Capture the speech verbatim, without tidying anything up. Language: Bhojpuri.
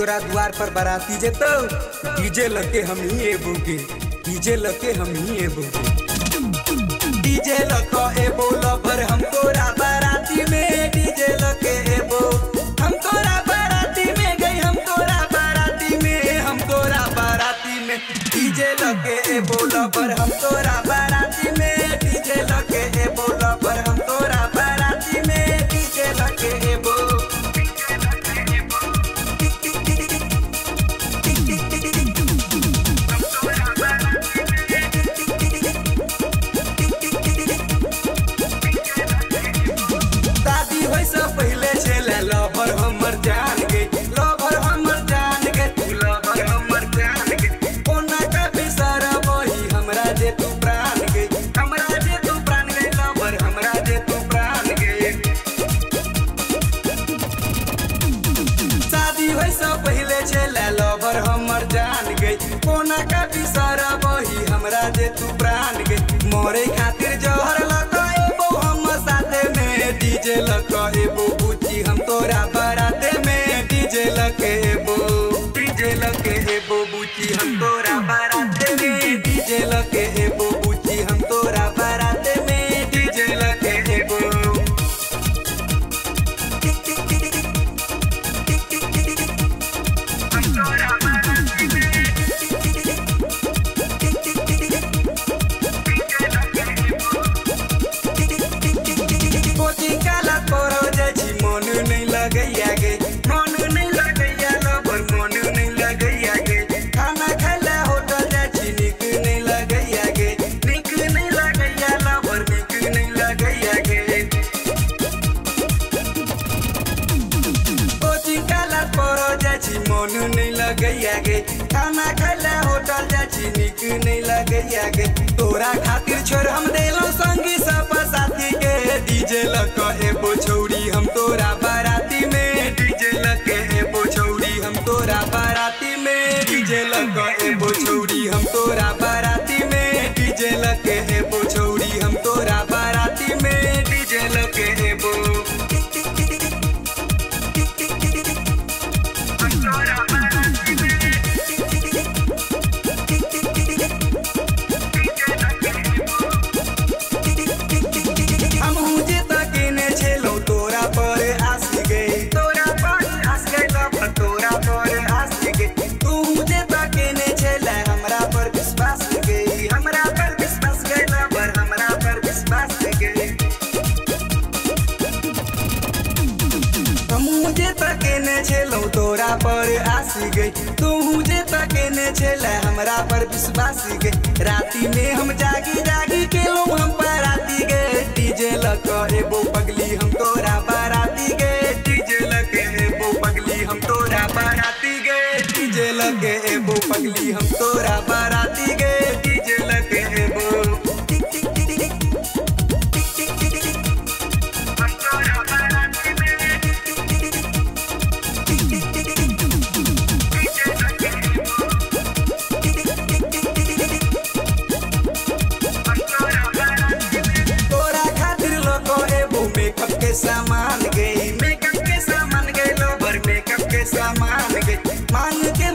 तोरा द्वार पर बाराती जेतो डीजे लगे हम ही एबो के डीजे लगे हम ही एबो डीजे लको एबो लवर हम तोरा बाराती में डीजे लगे एबो हम तोरा बाराती में गई हम तोरा बाराती में हम तोरा बाराती में डीजे लगे एबो लवर हम तोरा बाराती में डीजे लगे एबो लवर हम तोरा बाराती में डीजे लगे एबो पहले छेले लवर हमर जान गे लवर हमर जान गे तू लवर हमर जान गे कोना का बिसर वही हमरा जे तू प्राण गे हमरा जे तू प्राण गे लवर हमरा जे तू प्राण गे शादी होय से पहले छेले लवर हमर जान गे कोना का बिसर वही हमरा जे तू प्राण गे मोरे खातिर जहर लगाएबो हम साथे में डीजे लगाएबो हम तोरा बाराते में डीजे लगे एबो डीजे लगे एबो बूची हम तोरा बाराते में डीजे लगे एबो बूची हम तोरा बाराते में डीजे लगे एबो लगैया गे मन नहीं लगैया लवर मन नहीं लगैया गे खाना खाला होटल जाची निक नहीं लगैया गे निक नहीं लगैया लवर निक नहीं लगैया गे कोचिंग काला परो जाची मन नहीं लगैया गे खाना खाला होटल जाची निक नहीं लगैया गे तोरा खातिर छोड़ हम देलो संगी सब साथी के डीजे लगा एबो छौरी हम तोरा बाराती में डीजे लगे एबो छौरी हम तोरा बाराती में डीजे लगा एबो छौरी हम तोरा बाराती में डीजे लगे एबो छौरी हम तोरा बाराती में डीजे लगे एबो तोरा पर आस गई तू मुझे तकेने छेले हमरा पर विश्वास गई राती में हम जागी जागी के लो हम बाराती गए डीजे लगा एबो पगली हम तोरा बाराती गए डीजे लगे एबो पगली हम तोरा बाराती गए डीजे लगे एबो पगली हम तोरा बाराती गए डीजे लगे एबो सामान गई मेकअप के सामान गई लोबर मेकअप के सामान गई मांग के